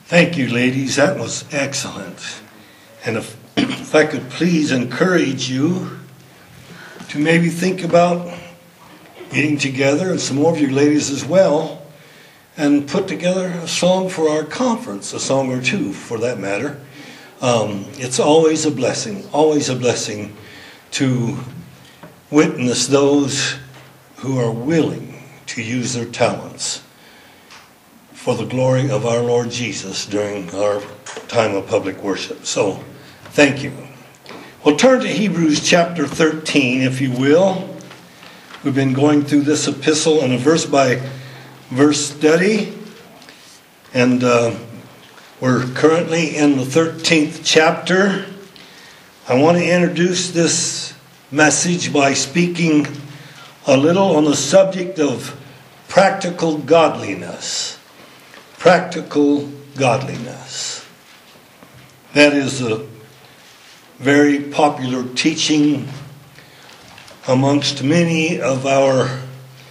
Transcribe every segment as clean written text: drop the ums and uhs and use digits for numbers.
Thank you, ladies. That was excellent. And if I could please encourage you to maybe think about getting together, and some more of you ladies as well, and put together a song for our conference, a song or two for that matter. It's always a blessing to witness those who are willing to use their talents for the glory of our Lord Jesus during our time of public worship. So, thank you. We'll turn to Hebrews chapter 13, if you will. We've been going through this epistle in a verse-by-verse study, and we're currently in the 13th chapter. I want to introduce this message by speaking a little on the subject of practical godliness. Practical godliness. That is a very popular teaching amongst many of our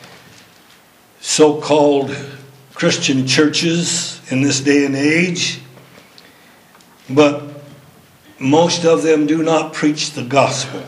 so-called Christian churches in this day and age, but most of them do not preach the gospel.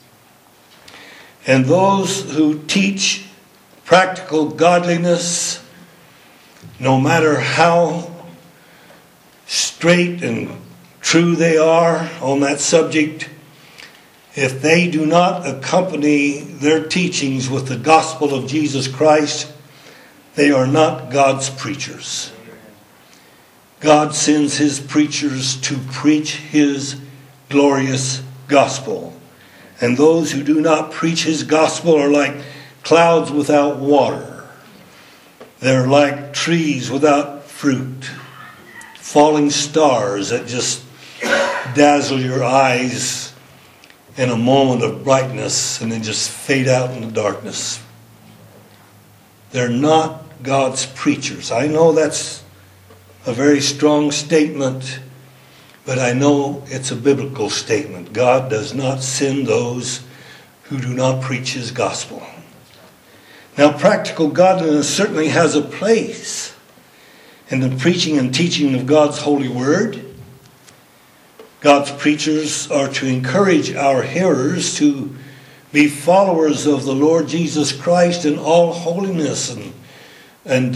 And those who teach practical godliness, no matter how straight and true they are on that subject, if they do not accompany their teachings with the gospel of Jesus Christ, they are not God's preachers. God sends His preachers to preach His glorious gospel. And those who do not preach His gospel are like clouds without water. They're like trees without fruit, falling stars that just dazzle your eyes in a moment of brightness and then just fade out in the darkness. They're not God's preachers. I know that's a very strong statement, but I know it's a biblical statement. God does not send those who do not preach His gospel. Now, practical godliness certainly has a place in the preaching and teaching of God's holy word. God's preachers are to encourage our hearers to be followers of the Lord Jesus Christ in all holiness and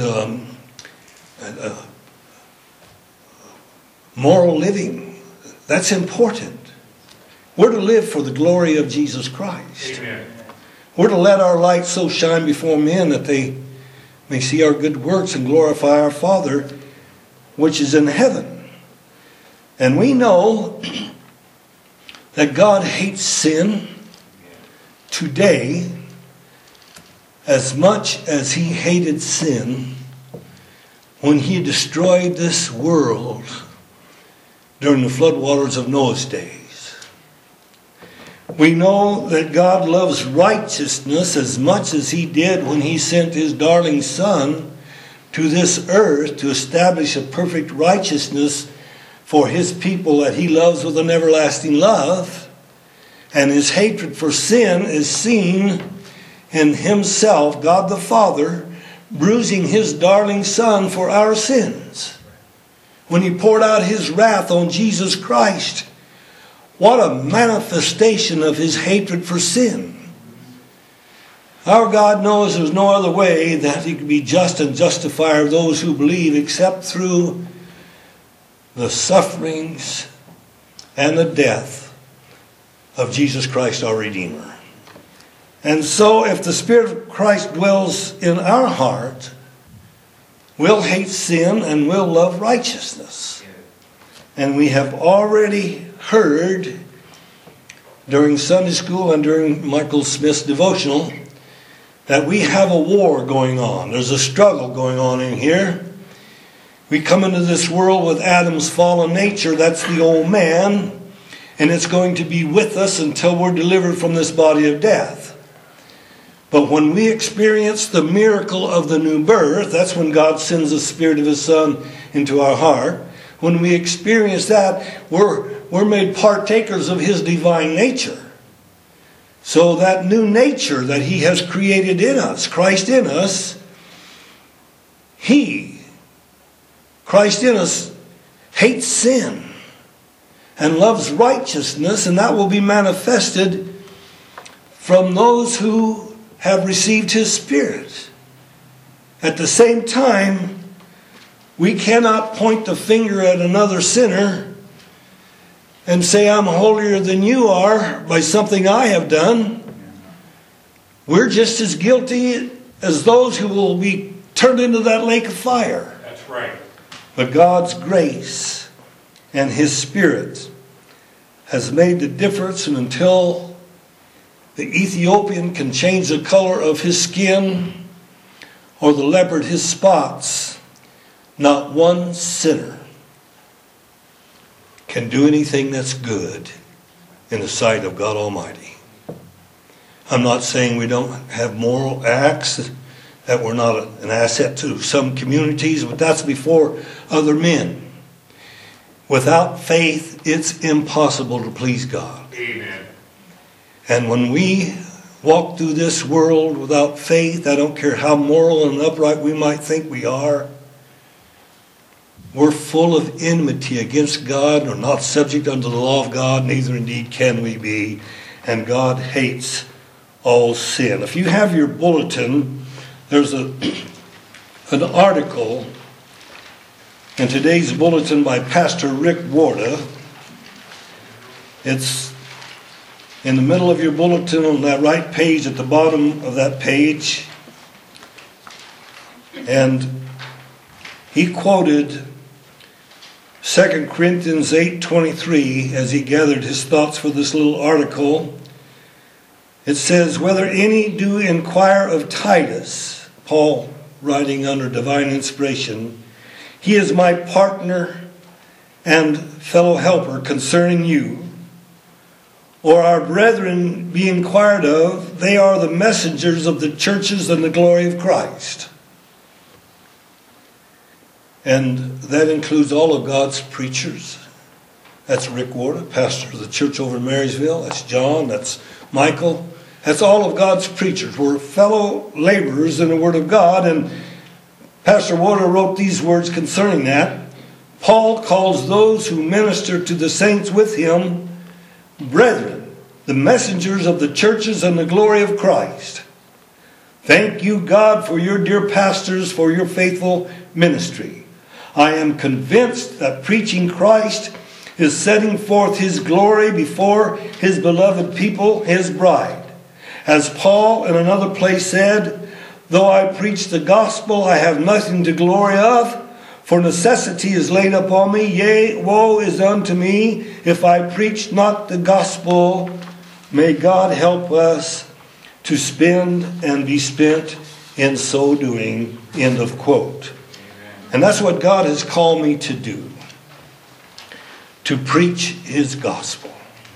moral living. That's important. We're to live for the glory of Jesus Christ. Amen. We're to let our light so shine before men that they may see our good works and glorify our Father which is in heaven. And we know that God hates sin today as much as He hated sin when He destroyed this world during the floodwaters of Noah's days. We know that God loves righteousness as much as He did when He sent His darling Son to this earth to establish a perfect righteousness for His people that He loves with an everlasting love. And His hatred for sin is seen in Himself, God the Father, bruising His darling Son for our sins. When He poured out His wrath on Jesus Christ, what a manifestation of His hatred for sin. Our God knows there's no other way that He can be just and justifier of those who believe except through the sufferings and the death of Jesus Christ our Redeemer. And so if the Spirit of Christ dwells in our heart, we'll hate sin and we'll love righteousness. And we have already heard during Sunday school and during Michael Smith's devotional that we have a war going on. There's a struggle going on in here. We come into this world with Adam's fallen nature. That's the old man. And it's going to be with us until we're delivered from this body of death. But when we experience the miracle of the new birth, that's when God sends the Spirit of His Son into our heart. When we experience that, we're made partakers of His divine nature. So that new nature that He has created in us, Christ in us, Christ in us hates sin and loves righteousness, and that will be manifested from those who have received His Spirit. At the same time, we cannot point the finger at another sinner and say, I'm holier than you are by something I have done. We're just as guilty as those who will be turned into that lake of fire. That's right. But God's grace and His Spirit has made the difference, and until the Ethiopian can change the color of his skin or the leopard his spots, not one sinner can do anything that's good in the sight of God Almighty. I'm not saying we don't have moral acts, that we're not an asset to some communities, but that's before other men. Without faith, it's impossible to please God. Amen. And when we walk through this world without faith, I don't care how moral and upright we might think we are, we're full of enmity against God, or not subject unto the law of God, neither indeed can we be. And God hates all sin. If you have your bulletin, there's an article in today's bulletin by Pastor Rick Warda. It's in the middle of your bulletin on that right page, at the bottom of that page. And he quoted 2 Corinthians 8:23 as he gathered his thoughts for this little article. It says, whether any do inquire of Titus, Paul writing under divine inspiration, he is my partner and fellow helper concerning you. Or our brethren be inquired of, they are the messengers of the churches and the glory of Christ. And that includes all of God's preachers. That's Rick Warda, pastor of the church over in Marysville. That's John, that's Michael. That's all of God's preachers. We're fellow laborers in the Word of God. And Pastor Warda wrote these words concerning that. Paul calls those who minister to the saints with him brethren, the messengers of the churches and the glory of Christ. Thank you, God, for your dear pastors, for your faithful ministry. I am convinced that preaching Christ is setting forth His glory before His beloved people, His bride. As Paul in another place said, though I preach the gospel, I have nothing to glory of, for necessity is laid upon me. Yea, woe is unto me if I preach not the gospel. May God help us to spend and be spent in so doing. End of quote. And that's what God has called me to do. To preach His gospel.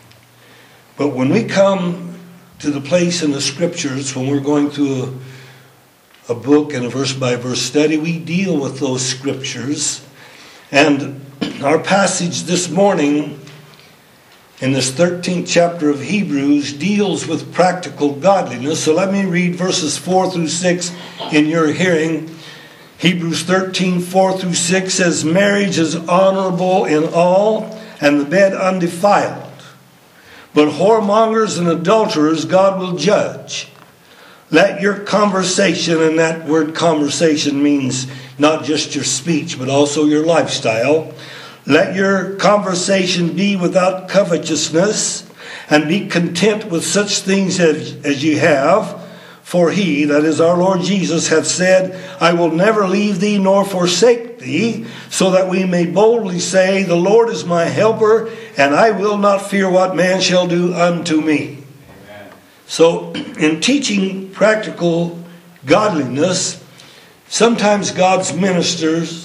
But when we come to the place in the Scriptures, when we're going through a book and a verse-by-verse study, we deal with those Scriptures. And our passage this morning, in this 13th chapter of Hebrews, deals with practical godliness. So let me read verses 4 through 6 in your hearing. Hebrews 13, 4 through 6 says, marriage is honorable in all, and the bed undefiled. But whoremongers and adulterers God will judge. Let your conversation, and that word conversation means not just your speech, but also your lifestyle. Let your conversation be without covetousness, and be content with such things as you have. For He, that is our Lord Jesus, hath said, I will never leave thee nor forsake thee, so that we may boldly say, the Lord is my helper, and I will not fear what man shall do unto me. Amen. So, in teaching practical godliness, sometimes God's ministers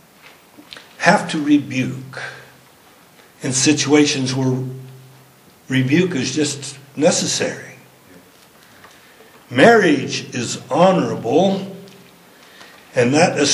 have to rebuke in situations where rebuke is just necessary. Marriage is honorable, and that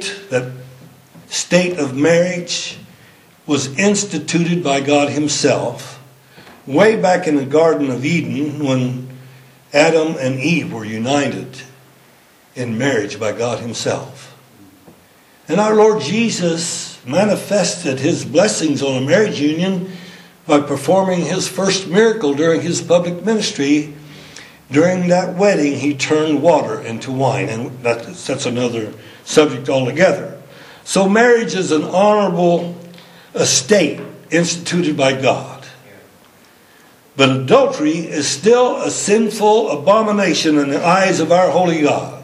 state of marriage was instituted by God Himself way back in the Garden of Eden when Adam and Eve were united in marriage by God Himself. And our Lord Jesus manifested his blessings on a marriage union by performing his first miracle during his public ministry. During that wedding, he turned water into wine. And that's another subject altogether. So marriage is an honorable estate instituted by God. But adultery is still a sinful abomination in the eyes of our holy God.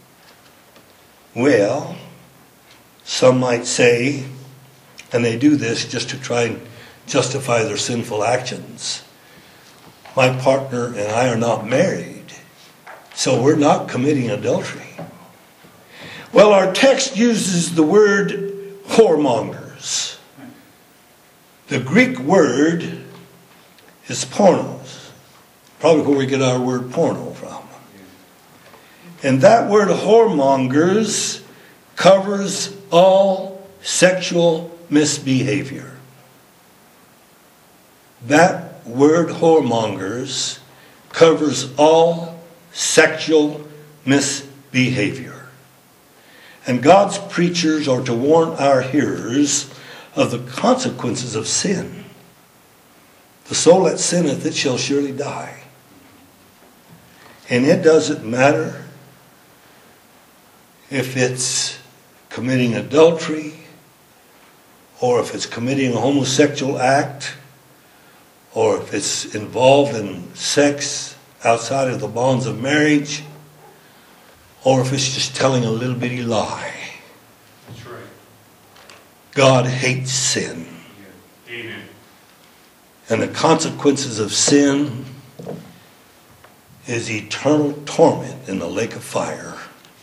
Well, some might say, and they do this just to try and justify their sinful actions, my partner and I are not married, so we're not committing adultery. Well, our text uses the word whoremongers. The Greek word is pornos. Probably where we get our word porno from. And that word whoremongers covers all sexual misbehavior. That word whoremongers covers all sexual misbehavior. And God's preachers are to warn our hearers of the consequences of sin. The soul that sinneth, it shall surely die. And it doesn't matter if it's committing adultery, or if it's committing a homosexual act, or if it's involved in sex outside of the bonds of marriage, or if it's just telling a little bitty lie. That's right. God hates sin. Yeah. Amen. And the consequences of sin is eternal torment in the lake of fire.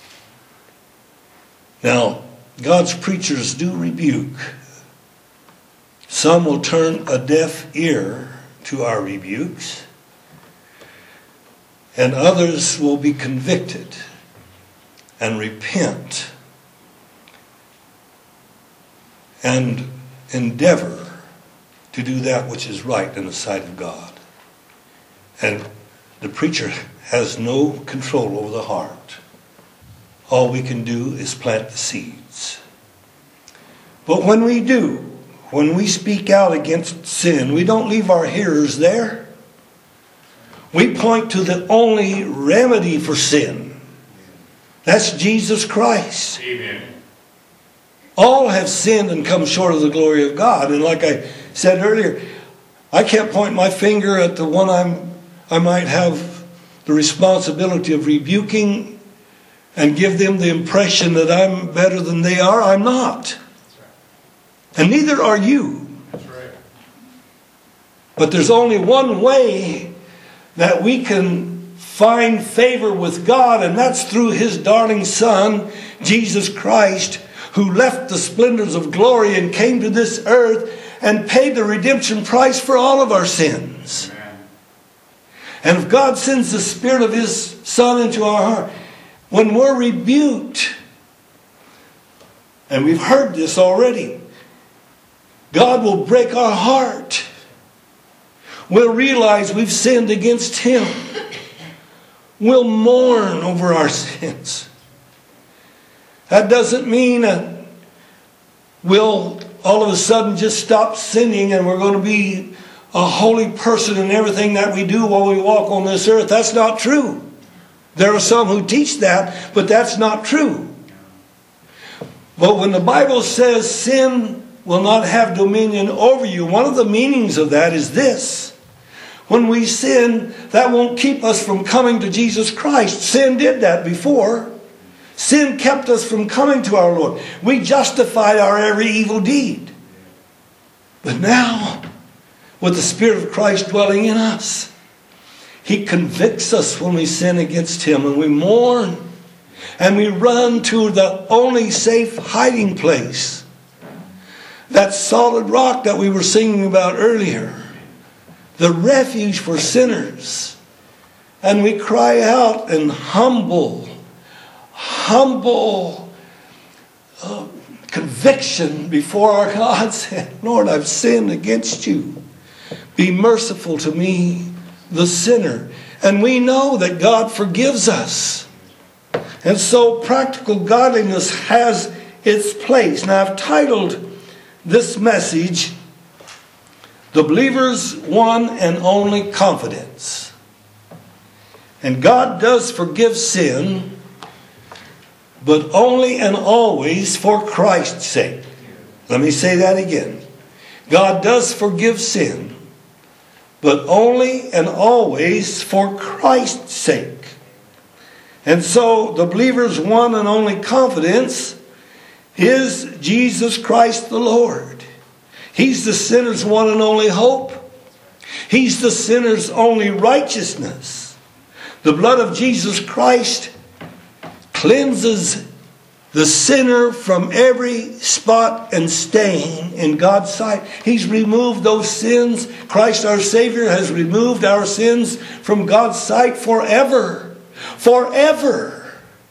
Now, God's preachers do rebuke. Some will turn a deaf ear to our rebukes, and others will be convicted and repent and endeavor to do that which is right in the sight of God. And the preacher has no control over the heart. All we can do is plant the seeds. But when we speak out against sin, we don't leave our hearers there. We point to the only remedy for sin. That's Jesus Christ. Amen. All have sinned and come short of the glory of God. And like I said earlier, I can't point my finger at the one I might have the responsibility of rebuking and give them the impression that I'm better than they are. I'm not. And neither are you. That's right. But there's only one way that we can find favor with God, and that's through His darling Son, Jesus Christ, who left the splendors of glory and came to this earth and paid the redemption price for all of our sins. Amen. And if God sends the Spirit of His Son into our heart, when we're rebuked, and we've heard this already, God will break our heart. We'll realize we've sinned against Him. We'll mourn over our sins. That doesn't mean we'll all of a sudden just stop sinning and we're going to be a holy person in everything that we do while we walk on this earth. That's not true. There are some who teach that, but that's not true. But when the Bible says sin will not have dominion over you, one of the meanings of that is this. When we sin, that won't keep us from coming to Jesus Christ. Sin did that before. Sin kept us from coming to our Lord. We justified our every evil deed. But now, with the Spirit of Christ dwelling in us, He convicts us when we sin against Him, and we mourn, and we run to the only safe hiding place, that solid rock that we were singing about earlier, the refuge for sinners. And we cry out in humble conviction before our God, saying, Lord, I've sinned against you. Be merciful to me, the sinner. And we know that God forgives us. And so practical godliness has its place. Now I've titled this message, the believer's one and only confidence. And God does forgive sin, but only and always for Christ's sake. Let me say that again. God does forgive sin, but only and always for Christ's sake. And so the believer's one and only confidence is Jesus Christ the Lord. He's the sinner's one and only hope. He's the sinner's only righteousness. The blood of Jesus Christ cleanses the sinner from every spot and stain in God's sight. He's removed those sins. Christ our Savior has removed our sins from God's sight forever. Forever.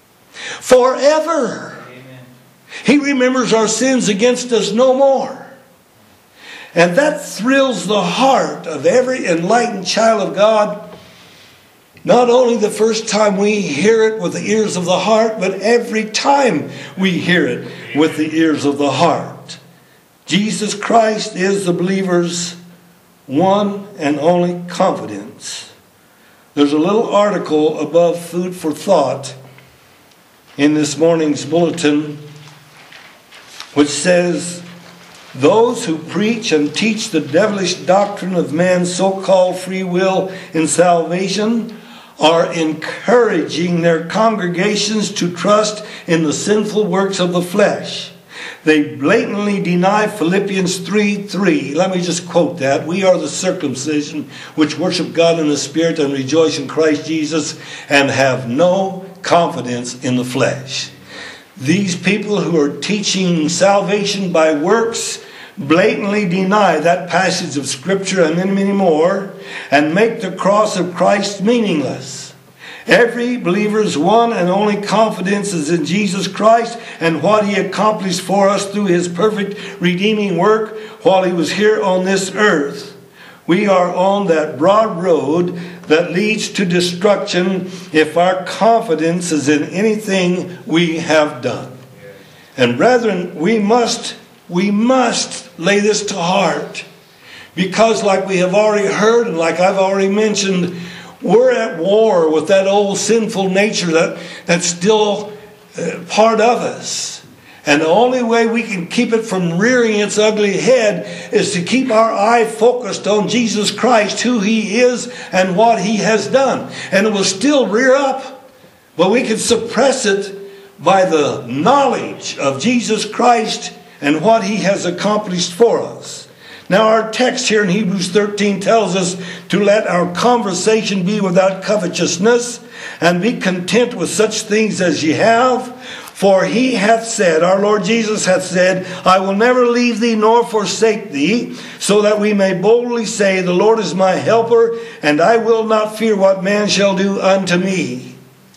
Forever. Amen. He remembers our sins against us no more. And that thrills the heart of every enlightened child of God. Not only the first time we hear it with the ears of the heart, but every time we hear it with the ears of the heart. Jesus Christ is the believer's one and only confidence. There's a little article above food for thought in this morning's bulletin which says, those who preach and teach the devilish doctrine of man's so-called free will in salvation are encouraging their congregations to trust in the sinful works of the flesh. They blatantly deny Philippians 3:3. Let me just quote that. We are the circumcision which worship God in the Spirit and rejoice in Christ Jesus and have no confidence in the flesh. These people who are teaching salvation by works blatantly deny that passage of Scripture and many more and make the cross of Christ meaningless. Every believer's one and only confidence is in Jesus Christ and what He accomplished for us through His perfect redeeming work while He was here on this earth. We are on that broad road that leads to destruction if our confidence is in anything we have done. And brethren, we must lay this to heart, because like we have already heard and like I've already mentioned, we're at war with that old sinful nature that's still part of us. And the only way we can keep it from rearing its ugly head is to keep our eye focused on Jesus Christ, who He is and what He has done. And it will still rear up, but we can suppress it by the knowledge of Jesus Christ and what He has accomplished for us. Now our text here in Hebrews 13 tells us to let our conversation be without covetousness, and be content with such things as ye have. For He hath said, our Lord Jesus hath said, I will never leave thee nor forsake thee, so that we may boldly say, the Lord is my helper, and I will not fear what man shall do unto me.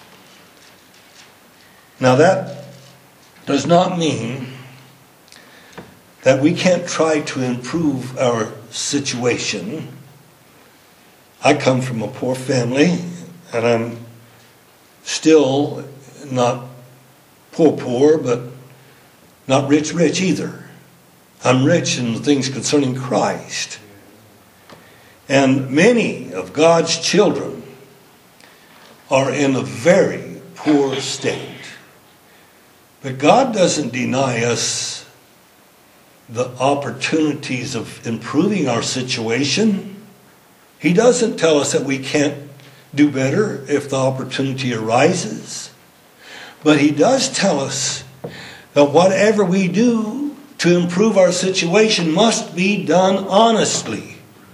Now that does not mean that we can't try to improve our situation. I come from a poor family, and I'm still not poor, but not rich either. I'm rich in the things concerning Christ. And many of God's children are in a very poor state. But God doesn't deny us the opportunities of improving our situation. He doesn't tell us that we can't do better if the opportunity arises. But He does tell us that whatever we do to improve our situation must be done honestly.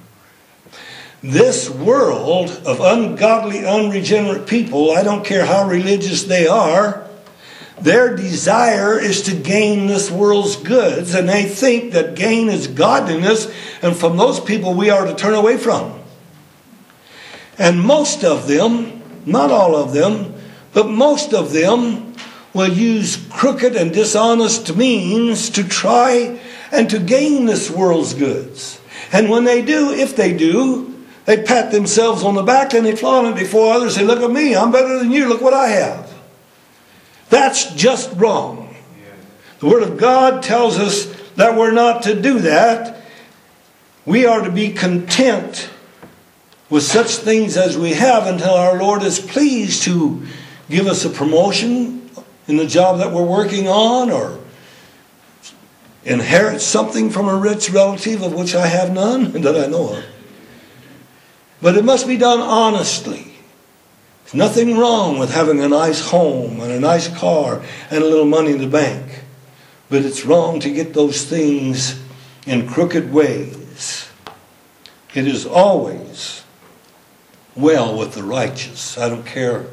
This world of ungodly, unregenerate people, I don't care how religious they are, their desire is to gain this world's goods, and they think that gain is godliness, and from those people we are to turn away from. And most of them, not all of them, but most of them will use crooked and dishonest means to try and to gain this world's goods. And when they do, if they do, they pat themselves on the back and they flaunt it before others. Say, look at me, I'm better than you, look what I have. That's just wrong. The Word of God tells us that we're not to do that. We are to be content with such things as we have until our Lord is pleased to give us a promotion in the job that we're working on, or inherit something from a rich relative of which I have none that I know of. But it must be done honestly. There's nothing wrong with having a nice home and a nice car and a little money in the bank. But it's wrong to get those things in crooked ways. It is always well with the righteous. I don't care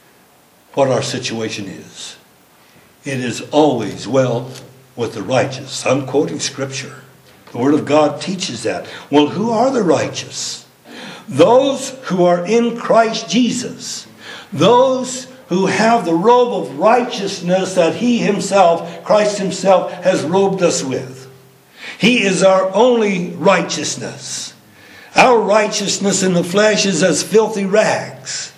what our situation is. It is always well with the righteous. I'm quoting Scripture. The Word of God teaches that. Well, who are the righteous? Those who are in Christ Jesus. Those who have the robe of righteousness that He Himself, Christ Himself, has robed us with. He is our only righteousness. Our righteousness in the flesh is as filthy rags.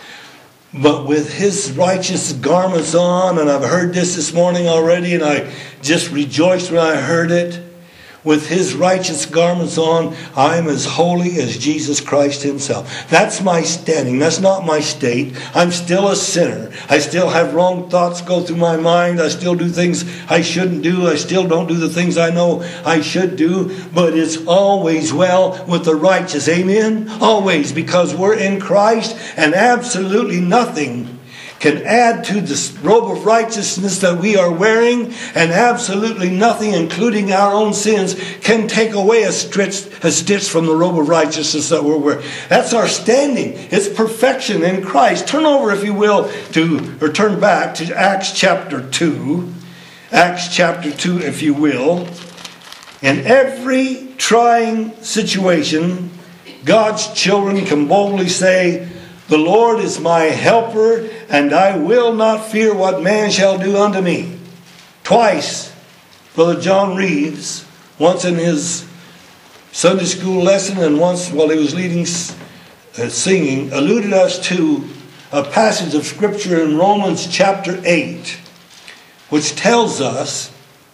But with His righteous garments on, and I've heard this morning already, and I just rejoiced when I heard it. With His righteous garments on, I am as holy as Jesus Christ Himself. That's my standing. That's not my state. I'm still a sinner. I still have wrong thoughts go through my mind. I still do things I shouldn't do. I still don't do the things I know I should do. But it's always well with the righteous. Amen? Always. Because we're in Christ, and absolutely nothing can add to the robe of righteousness that we are wearing, and absolutely nothing, including our own sins, can take away a stitch from the robe of righteousness that we're wearing. That's our standing. It's perfection in Christ. Turn over, if you will, turn back to Acts chapter 2. Acts chapter 2, if you will. In every trying situation, God's children can boldly say, "The Lord is my helper, and I will not fear what man shall do unto me." Twice, Brother John Reeves, once in his Sunday school lesson and once while he was leading singing, alluded us to a passage of Scripture in Romans chapter 8, which tells us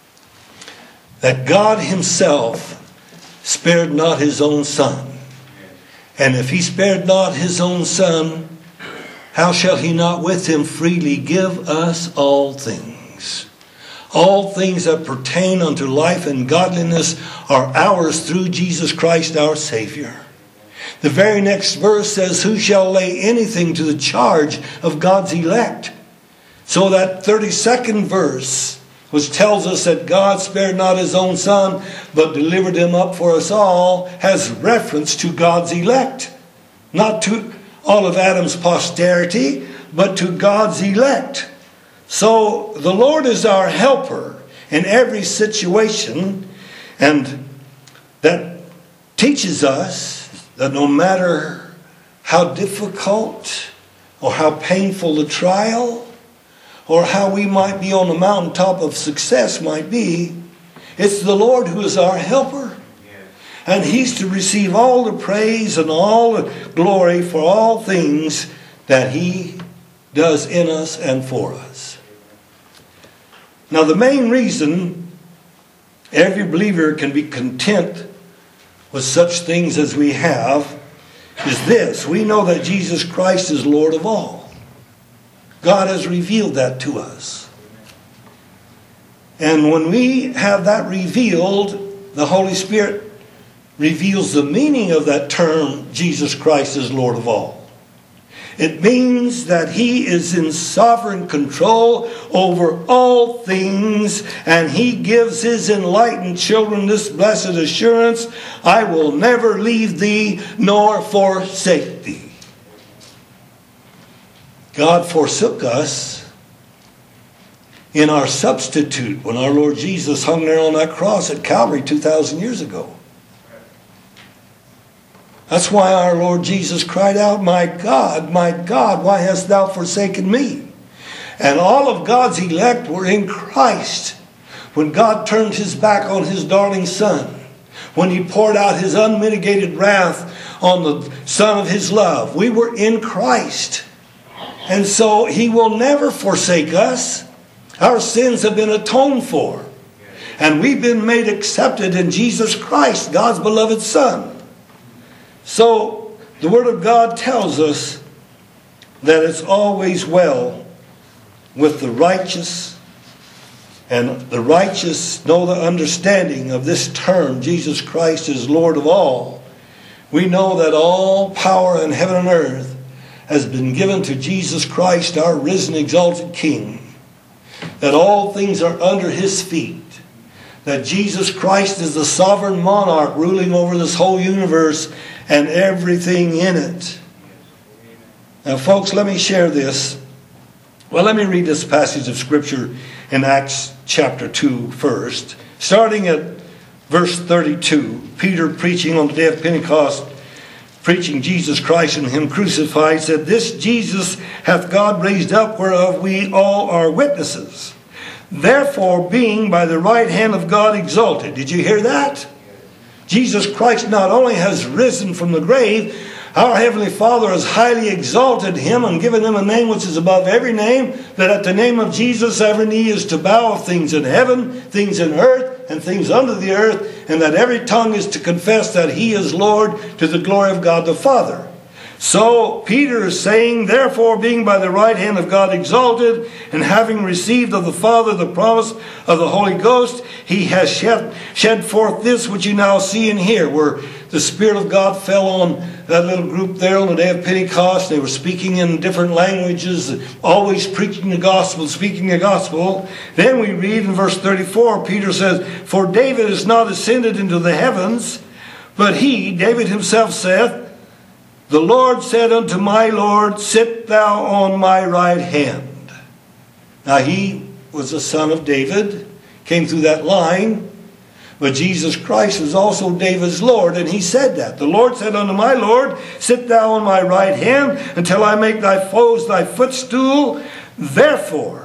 that God Himself spared not His own Son. And if He spared not His own Son, how shall He not with Him freely give us all things? All things that pertain unto life and godliness are ours through Jesus Christ our Savior. The very next verse says, "Who shall lay anything to the charge of God's elect?" So that 32nd verse, which tells us that God spared not His own Son, but delivered Him up for us all, has reference to God's elect. Not to all of Adam's posterity, but to God's elect. So the Lord is our helper in every situation, and that teaches us that no matter how difficult or how painful the trial, or how we might be on the mountaintop of success might be, it's the Lord who is our helper. And He's to receive all the praise and all the glory for all things that He does in us and for us. Now, the main reason every believer can be content with such things as we have is this: we know that Jesus Christ is Lord of all. God has revealed that to us. And when we have that revealed, the Holy Spirit reveals the meaning of that term, Jesus Christ is Lord of all. It means that He is in sovereign control over all things, and He gives His enlightened children this blessed assurance: I will never leave thee nor forsake thee. God forsook us in our substitute when our Lord Jesus hung there on that cross at Calvary 2,000 years ago. That's why our Lord Jesus cried out, my God, why hast thou forsaken me?" And all of God's elect were in Christ when God turned His back on His darling Son, when He poured out His unmitigated wrath on the Son of His love. We were in Christ. And so He will never forsake us. Our sins have been atoned for. And we've been made accepted in Jesus Christ, God's beloved Son. So the Word of God tells us that it's always well with the righteous, and the righteous know the understanding of this term, Jesus Christ is Lord of all. We know that all power in heaven and earth has been given to Jesus Christ, our risen, exalted King. That all things are under His feet. That Jesus Christ is the sovereign monarch ruling over this whole universe and everything in it. Now, folks, let me share this. Well, let me read this passage of Scripture in Acts chapter 2 first. Starting at verse 32, Peter, preaching on the day of Pentecost, preaching Jesus Christ and Him crucified, said, "This Jesus hath God raised up, whereof we all are witnesses. Therefore, being by the right hand of God exalted." Did you hear that? Jesus Christ not only has risen from the grave, our Heavenly Father has highly exalted Him and given Him a name which is above every name, that at the name of Jesus every knee is to bow, of things in heaven, things in earth, and things under the earth, and that every tongue is to confess that He is Lord, to the glory of God the Father. So Peter is saying, "Therefore, being by the right hand of God exalted, and having received of the Father the promise of the Holy Ghost, He has shed forth this which you now see and hear," where the Spirit of God fell on that little group there on the day of Pentecost. They were speaking in different languages, always preaching the gospel, speaking the gospel. Then we read in verse 34, Peter says, "For David is not ascended into the heavens, but he," David himself, "saith, The Lord said unto my Lord, Sit thou on my right hand." Now he was a son of David, came through that line, but Jesus Christ is also David's Lord, and He said that. "The Lord said unto my Lord, Sit thou on my right hand, until I make thy foes thy footstool. Therefore,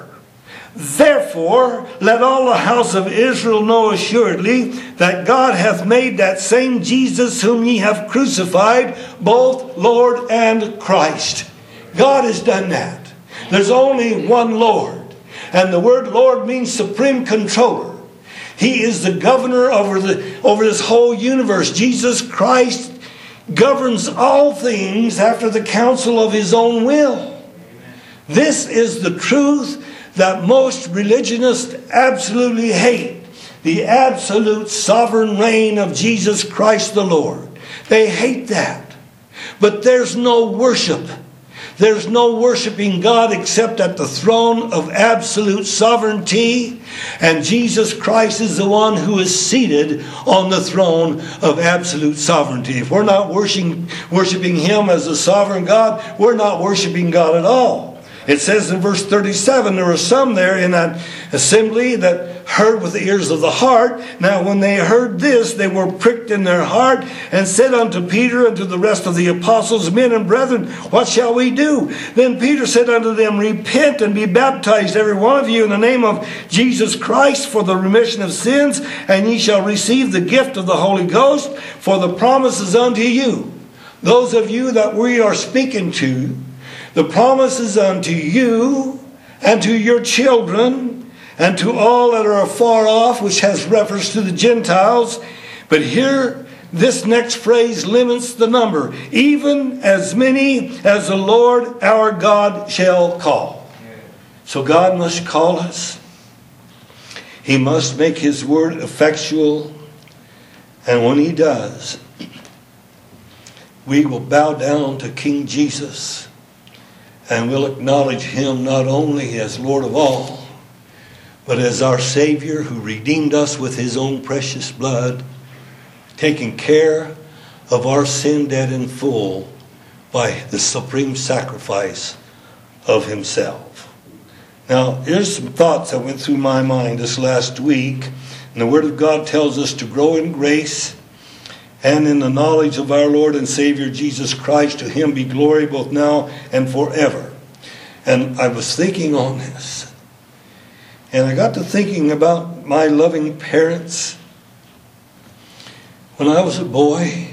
let all the house of Israel know assuredly that God hath made that same Jesus whom ye have crucified, both Lord and Christ." God has done that. There's only one Lord. And the word Lord means supreme controller. He is the governor over this whole universe. Jesus Christ governs all things after the counsel of His own will. This is the truth that most religionists absolutely hate. The absolute sovereign reign of Jesus Christ the Lord. They hate that. But there's no worship. There's no worshiping God except at the throne of absolute sovereignty. And Jesus Christ is the one who is seated on the throne of absolute sovereignty. If we're not worshiping Him as a sovereign God, we're not worshiping God at all. It says in verse 37, there were some there in that assembly that heard with the ears of the heart. Now when they heard this, they were pricked in their heart, and said unto Peter and to the rest of the apostles, "Men and brethren, what shall we do?" Then Peter said unto them, "Repent and be baptized every one of you in the name of Jesus Christ for the remission of sins, and ye shall receive the gift of the Holy Ghost, for the promise is unto you." Those of you that we are speaking to, the promise is unto you and to your children and to all that are afar off, which has reference to the Gentiles. But here, this next phrase limits the number. "Even as many as the Lord our God shall call." So God must call us. He must make His word effectual. And when He does, we will bow down to King Jesus. And we'll acknowledge Him not only as Lord of all, but as our Savior who redeemed us with His own precious blood, taking care of our sin debt in full by the supreme sacrifice of Himself. Now, here's some thoughts that went through my mind this last week. And the Word of God tells us to grow in grace and in the knowledge of our Lord and Savior Jesus Christ. To Him be glory both now and forever. And I was thinking on this. And I got to thinking about my loving parents. When I was a boy,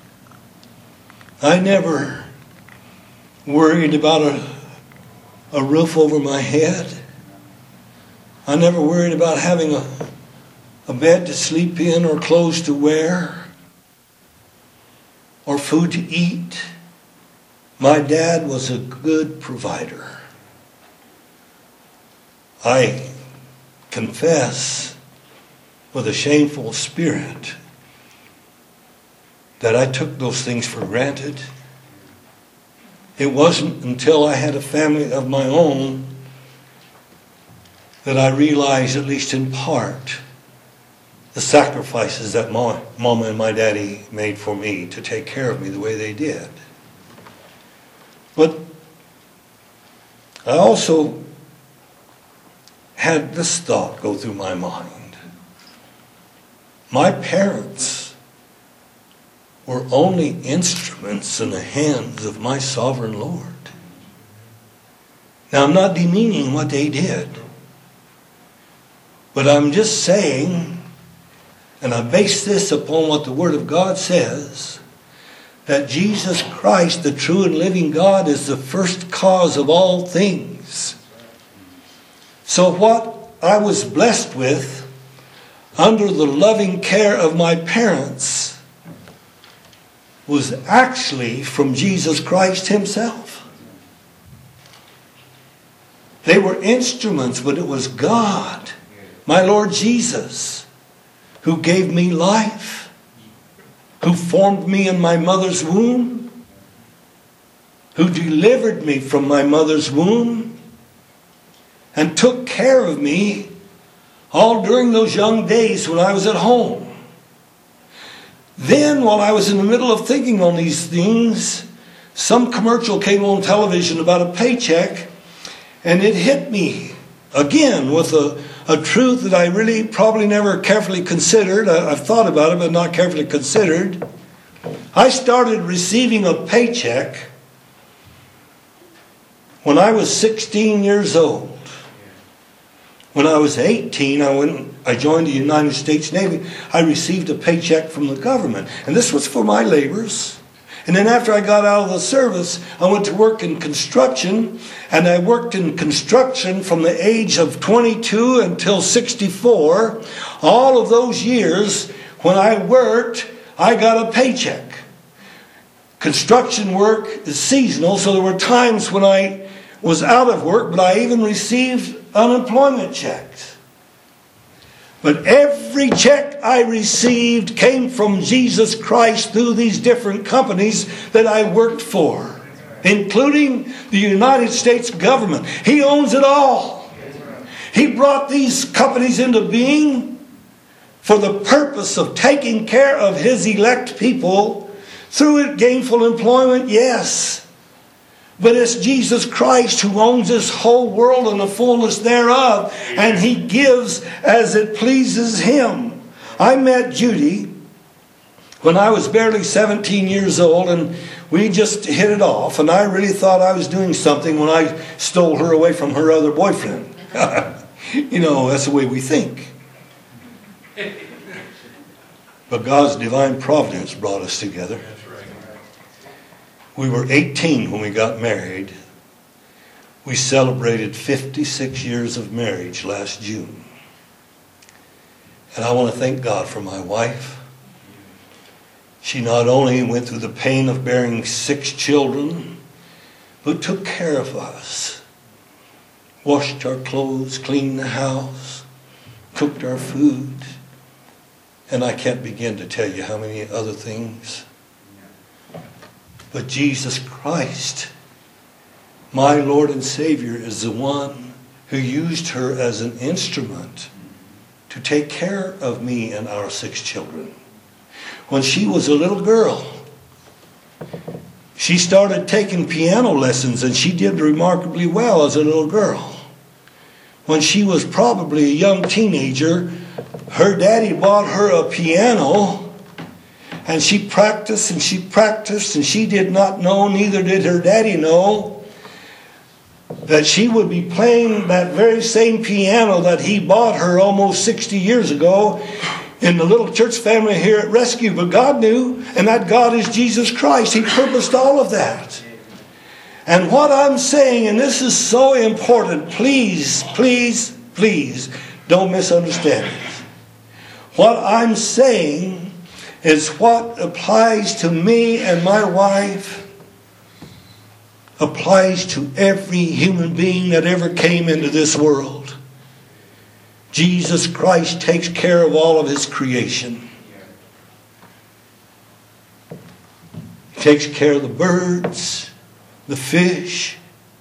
I never worried about a roof over my head. I never worried about having a bed to sleep in or clothes to wear or food to eat. My dad was a good provider. I confess with a shameful spirit that I took those things for granted. It wasn't until I had a family of my own that I realized, at least in part, the sacrifices that Mama and my daddy made for me to take care of me the way they did. But I also had this thought go through my mind. My parents were only instruments in the hands of my sovereign Lord. Now, I'm not demeaning what they did, but I'm just saying, and I base this upon what the Word of God says, that Jesus Christ, the true and living God, is the first cause of all things. So what I was blessed with, under the loving care of my parents, was actually from Jesus Christ Himself. They were instruments, but it was God, my Lord Jesus, who gave me life, who formed me in my mother's womb, who delivered me from my mother's womb, and took care of me all during those young days when I was at home. Then, while I was in the middle of thinking on these things, some commercial came on television about a paycheck, and it hit me again with a truth that I really probably never carefully considered. I've thought about it, but not carefully considered. I started receiving a paycheck when I was 16 years old. When I was 18, I joined the United States Navy. I received a paycheck from the government. And this was for my labors. And then after I got out of the service, I went to work in construction. And I worked in construction from the age of 22 until 64. All of those years, when I worked, I got a paycheck. Construction work is seasonal, so there were times when I was out of work, but I even received unemployment checks. But every check I received came from Jesus Christ through these different companies that I worked for, including the United States government. He owns it all. He brought these companies into being for the purpose of taking care of His elect people through gainful employment, yes. But it's Jesus Christ who owns this whole world and the fullness thereof. And He gives as it pleases Him. I met Judy when I was barely 17 years old, and we just hit it off. And I really thought I was doing something when I stole her away from her other boyfriend. You know, that's the way we think. But God's divine providence brought us together. We were 18 when we got married. We celebrated 56 years of marriage last June. And I want to thank God for my wife. She not only went through the pain of bearing 6 children, but took care of us. Washed our clothes, cleaned the house, cooked our food. And I can't begin to tell you how many other things. But Jesus Christ, my Lord and Savior, is the one who used her as an instrument to take care of me and our 6 children. When she was a little girl, she started taking piano lessons, and she did remarkably well as a little girl. When she was probably a young teenager, her daddy bought her a piano. And she practiced and she practiced, and she did not know, neither did her daddy know, that she would be playing that very same piano that he bought her almost 60 years ago in the little church family here at Rescue. But God knew, and that God is Jesus Christ. He purposed all of that. And what I'm saying, and this is so important, please, please, please don't misunderstand it. What I'm saying is what applies to me and my wife applies to every human being that ever came into this world. Jesus Christ takes care of all of His creation. He takes care of the birds, the fish,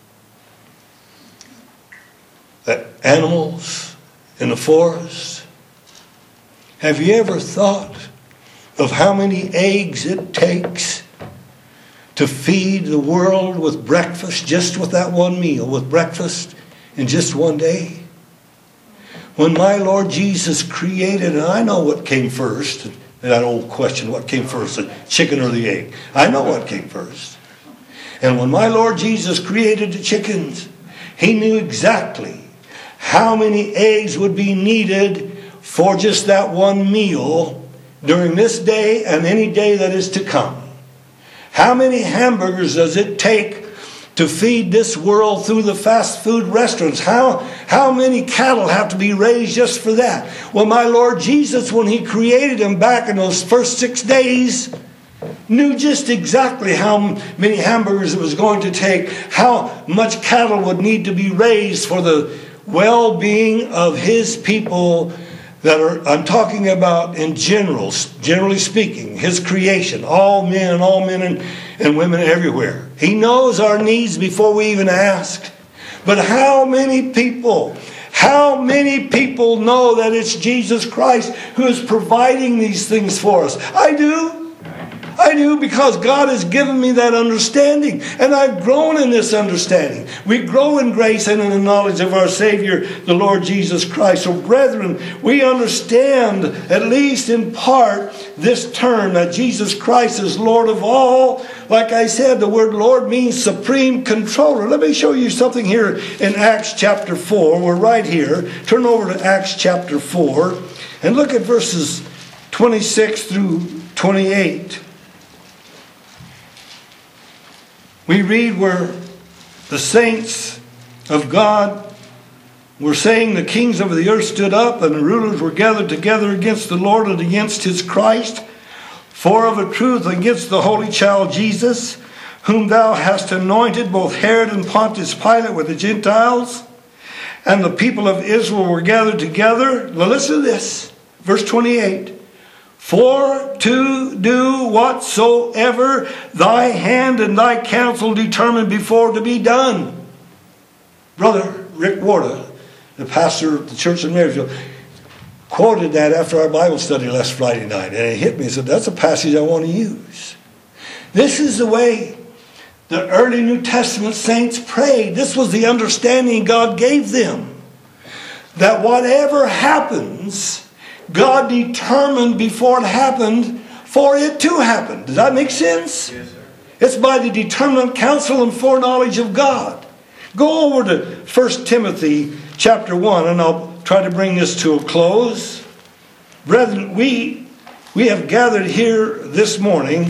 the animals in the forest. Have you ever thought of how many eggs it takes to feed the world with breakfast, just with that one meal, with breakfast in just one day? When my Lord Jesus created, and I know what came first, that old question, what came first, the chicken or the egg? I know what came first. And when my Lord Jesus created the chickens, He knew exactly how many eggs would be needed for just that one meal during this day and any day that is to come. How many hamburgers does it take to feed this world through the fast food restaurants? How many cattle have to be raised just for that? Well, my Lord Jesus, when He created them back in those first 6 days, knew just exactly how many hamburgers it was going to take, how much cattle would need to be raised for the well-being of His people that are, I'm talking about in general, generally speaking, His creation, all men and women everywhere. He knows our needs before we even ask. But how many people know that it's Jesus Christ who is providing these things for us? I do, because God has given me that understanding, and I've grown in this understanding. We grow in grace and in the knowledge of our Savior, the Lord Jesus Christ. So brethren, we understand, at least in part, this term that Jesus Christ is Lord of all. Like I said, the word Lord means supreme controller. Let me show you something here in Acts chapter 4. We're right here. Turn over to Acts chapter 4 and look at verses 26 through 28. We read where the saints of God were saying, the kings of the earth stood up and the rulers were gathered together against the Lord and against His Christ, for of a truth against the holy child Jesus, whom thou hast anointed, both Herod and Pontius Pilate with the Gentiles, and the people of Israel were gathered together. Now listen to this, verse 28. For to do whatsoever thy hand and thy counsel determined before to be done. Brother Rick Warda, the pastor of the church in Marysville, quoted that after our Bible study last Friday night. And it hit me and said, that's a passage I want to use. This is the way the early New Testament saints prayed. This was the understanding God gave them. That whatever happens, God determined before it happened for it to happen. Does that make sense? Yes, sir. It's by the determinate counsel and foreknowledge of God. Go over to 1 Timothy chapter 1, and I'll try to bring this to a close. Brethren, we have gathered here this morning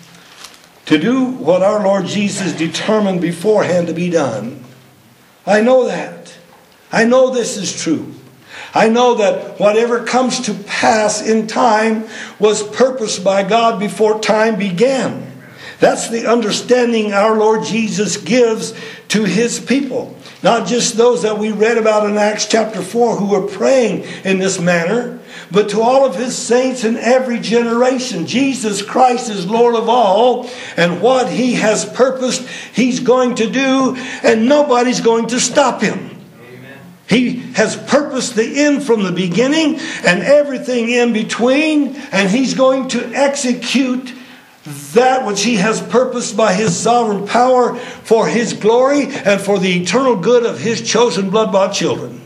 to do what our Lord Jesus determined beforehand to be done. I know that. I know this is true. I know that whatever comes to pass in time was purposed by God before time began. That's the understanding our Lord Jesus gives to His people. Not just those that we read about in Acts chapter 4 who were praying in this manner, but to all of His saints in every generation. Jesus Christ is Lord of all, and what He has purposed, He's going to do, and nobody's going to stop Him. He has purposed the end from the beginning and everything in between, and He's going to execute that which He has purposed by His sovereign power for His glory and for the eternal good of His chosen blood-bought children.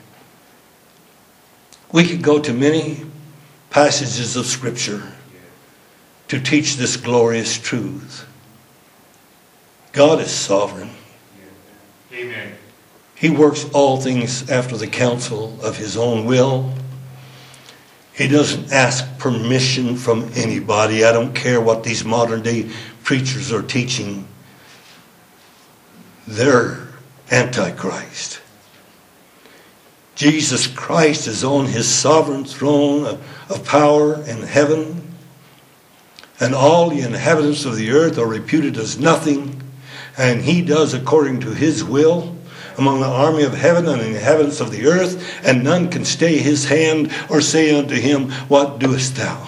We could go to many passages of Scripture to teach this glorious truth. God is sovereign. Amen. He works all things after the counsel of His own will. He doesn't ask permission from anybody. I don't care what these modern day preachers are teaching. They're Antichrist. Jesus Christ is on his sovereign throne of power in heaven, and all the inhabitants of the earth are reputed as nothing, and he does according to his will among the army of heaven and the inhabitants of the earth, and none can stay his hand or say unto him, what doest thou?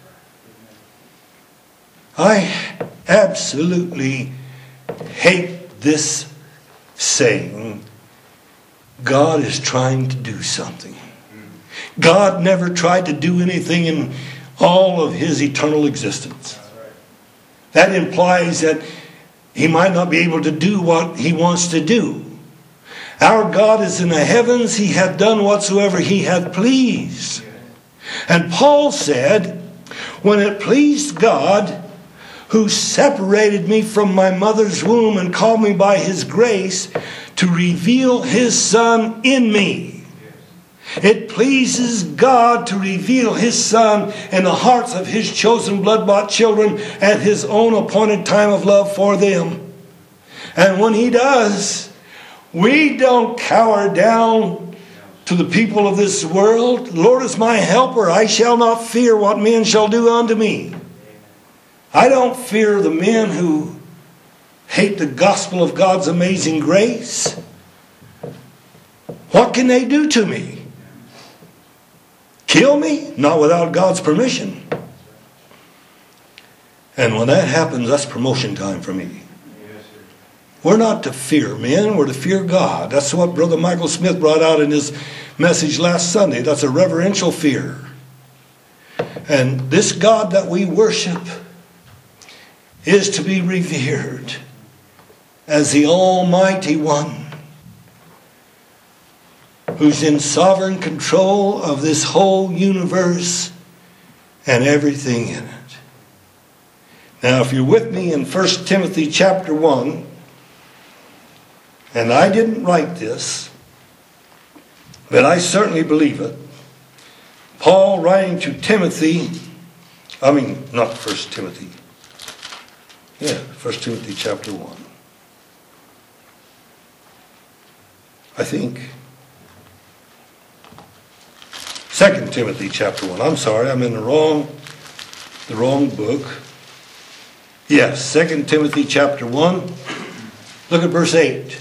I absolutely hate this saying, God is trying to do something. God never tried to do anything in all of his eternal existence. That implies that he might not be able to do what he wants to do. Our God is in the heavens. He hath done whatsoever he hath pleased. And Paul said, when it pleased God, who separated me from my mother's womb and called me by his grace to reveal his Son in me. It pleases God to reveal his Son in the hearts of his chosen blood-bought children at his own appointed time of love for them. And when he does, we don't cower down to the people of this world. The Lord is my helper. I shall not fear what men shall do unto me. I don't fear the men who hate the gospel of God's amazing grace. What can they do to me? Kill me? Not without God's permission. And when that happens, that's promotion time for me. We're not to fear men, we're to fear God. That's what Brother Michael Smith brought out in his message last Sunday. That's a reverential fear. And this God that we worship is to be revered as the Almighty One, who's in sovereign control of this whole universe and everything in it. Now, if you're with me in 1 Timothy chapter 1, and I didn't write this, but I certainly believe it. Paul writing to Timothy, not 1 Timothy. 1 Timothy chapter 1. I think. 2 Timothy chapter 1. I'm sorry, I'm in the wrong book. Yes, 2 Timothy chapter 1. Look at verse 8.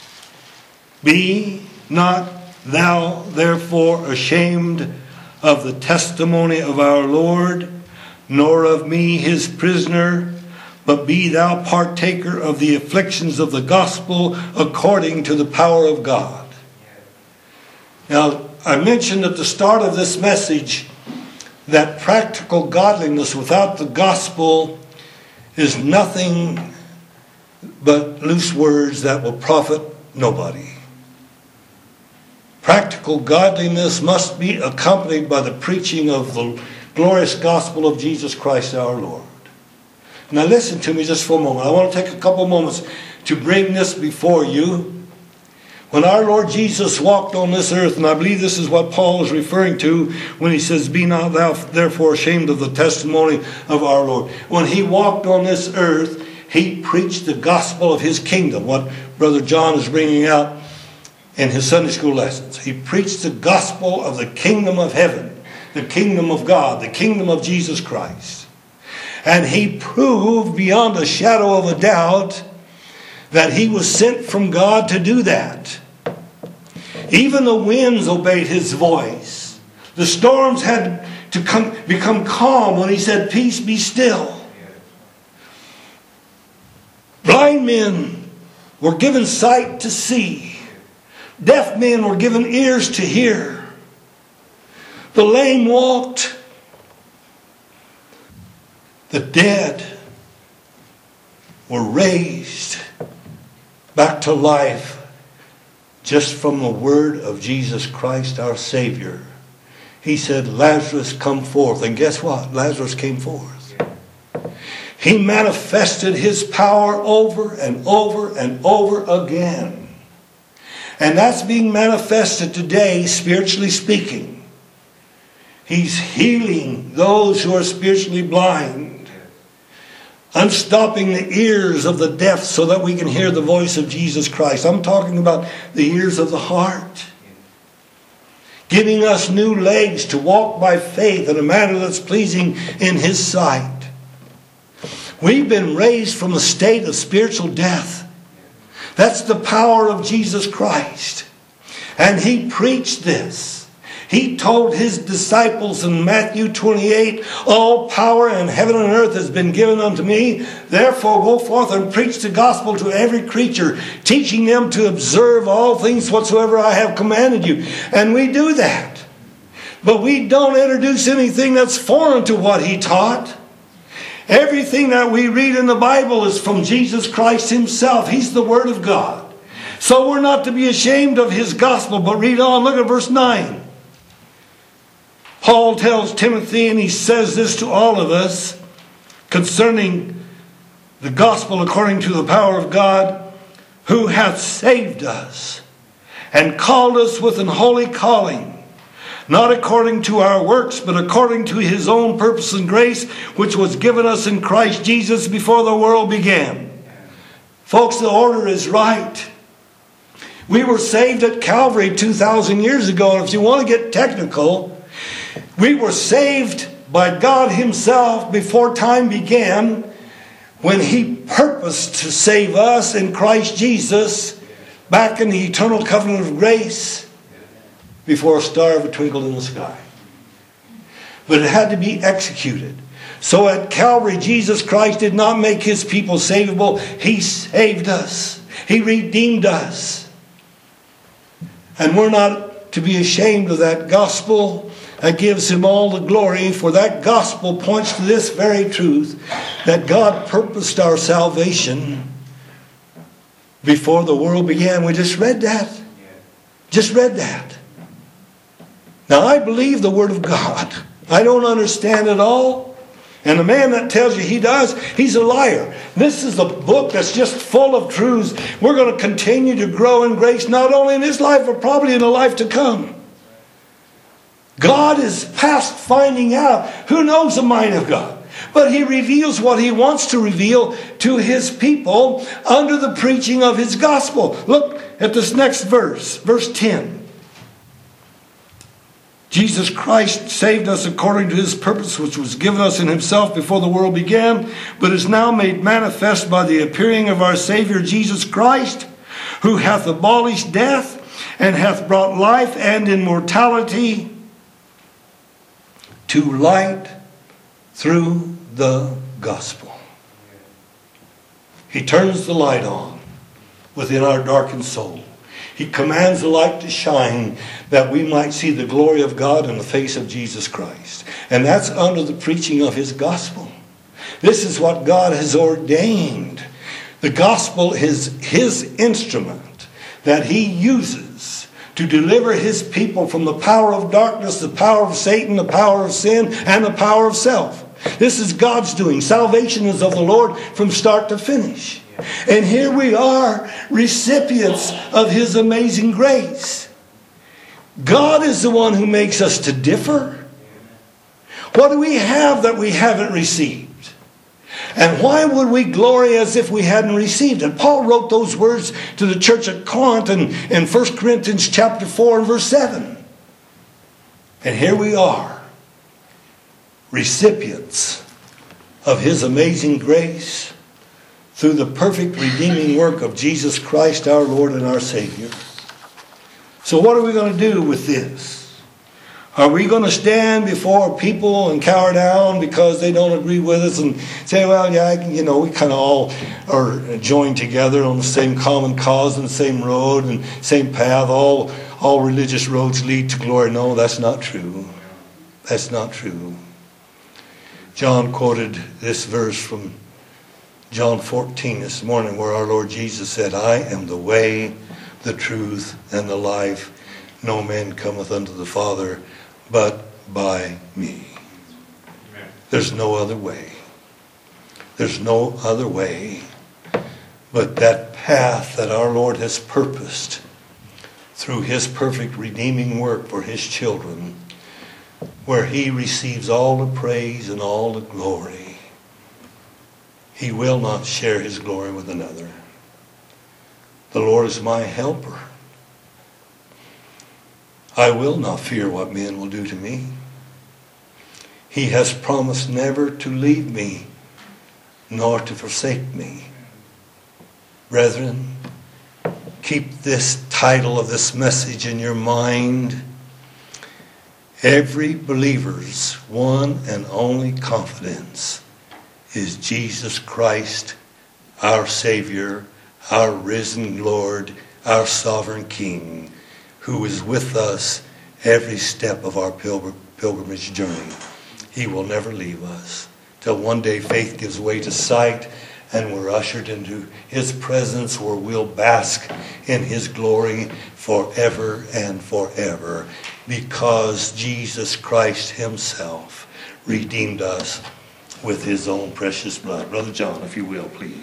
Be not thou therefore ashamed of the testimony of our Lord, nor of me his prisoner, but be thou partaker of the afflictions of the gospel according to the power of God. Now, I mentioned at the start of this message that practical godliness without the gospel is nothing but loose words that will profit nobody. Practical godliness must be accompanied by the preaching of the glorious gospel of Jesus Christ our Lord. Now listen to me just for a moment. I want to take a couple moments to bring this before you. When our Lord Jesus walked on this earth, and I believe this is what Paul is referring to when he says, be not thou therefore ashamed of the testimony of our Lord. When he walked on this earth, he preached the gospel of his kingdom, what Brother John is bringing out in his Sunday school lessons. He preached the gospel of the kingdom of heaven, the kingdom of God, the kingdom of Jesus Christ. And he proved beyond a shadow of a doubt that he was sent from God to do that. Even the winds obeyed his voice. The storms had to become calm when he said, peace, be still. Blind men were given sight to see. Deaf men were given ears to hear. The lame walked. The dead were raised back to life just from the word of Jesus Christ our Savior. He said, Lazarus, come forth. And guess what? Lazarus came forth. He manifested his power over and over and over again. And that's being manifested today, spiritually speaking. He's healing those who are spiritually blind, unstopping the ears of the deaf so that we can hear the voice of Jesus Christ. I'm talking about the ears of the heart. giving us new legs to walk by faith in a manner that's pleasing in His sight. We've been raised from a state of spiritual death. That's the power of Jesus Christ. And He preached this. He told His disciples in Matthew 28, all power in heaven and earth has been given unto me. Therefore go forth and preach the gospel to every creature, teaching them to observe all things whatsoever I have commanded you. And we do that. But we don't introduce anything that's foreign to what He taught. Everything that we read in the Bible is from Jesus Christ Himself. He's the Word of God. So we're not to be ashamed of His gospel. But read on, look at verse 9. Paul tells Timothy, and he says this to all of us concerning the gospel according to the power of God, who hath saved us and called us with an holy calling, not according to our works, but according to His own purpose and grace, which was given us in Christ Jesus before the world began. Folks, the order is right. We were saved at Calvary 2,000 years ago, and if you want to get technical, we were saved by God Himself before time began, when He purposed to save us in Christ Jesus back in the eternal covenant of grace before a star ever twinkled in the sky. But it had to be executed. So at Calvary, Jesus Christ did not make His people savable. He saved us. He redeemed us. And we're not to be ashamed of that gospel. That gives Him all the glory, for that gospel points to this very truth, that God purposed our salvation before the world began. We just read that. Just read that. Now I believe the Word of God. I don't understand it all. And the man that tells you he does, he's a liar. This is a book that's just full of truths. We're going to continue to grow in grace, not only in this life, but probably in the life to come. God is past finding out. Who knows the mind of God? But He reveals what He wants to reveal to His people under the preaching of His gospel. Look at this next verse, verse 10. Jesus Christ saved us according to His purpose, which was given us in Himself before the world began, but is now made manifest by the appearing of our Savior Jesus Christ, who hath abolished death and hath brought life and immortality to light through the gospel. He turns the light on within our darkened soul. He commands the light to shine that we might see the glory of God in the face of Jesus Christ. And that's under the preaching of His gospel. This is what God has ordained. The gospel is His instrument that He uses to deliver His people from the power of darkness, the power of Satan, the power of sin, and the power of self. This is God's doing. Salvation is of the Lord from start to finish. And here we are, recipients of His amazing grace. God is the one who makes us to differ. What do we have that we haven't received? And why would we glory as if we hadn't received it? Paul wrote those words to the church at Corinth in 1 Corinthians chapter 4 and verse 7. And here we are, recipients of His amazing grace through the perfect redeeming work of Jesus Christ our Lord and our Savior. So what are we going to do with this? Are we going to stand before people and cower down because they don't agree with us and say, well, yeah, we kind of all are joined together on the same common cause and the same road and same path. All religious roads lead to glory. No, that's not true. That's not true. John quoted this verse from John 14 this morning, where our Lord Jesus said, I am the way, the truth, and the life. No man cometh unto the Father but by me. Amen. There's no other way. There's no other way but that path that our Lord has purposed through His perfect redeeming work for His children, where He receives all the praise and all the glory. He will not share His glory with another. The Lord is my helper. I will not fear what men will do to me. He has promised never to leave me, nor to forsake me. Brethren, keep this title of this message in your mind. Every believer's one and only confidence is Jesus Christ, our Savior, our risen Lord, our sovereign King, who is with us every step of our pilgrimage journey. He will never leave us till one day faith gives way to sight and we're ushered into His presence where we'll bask in His glory forever and forever, because Jesus Christ Himself redeemed us with His own precious blood. Brother John, if you will, please.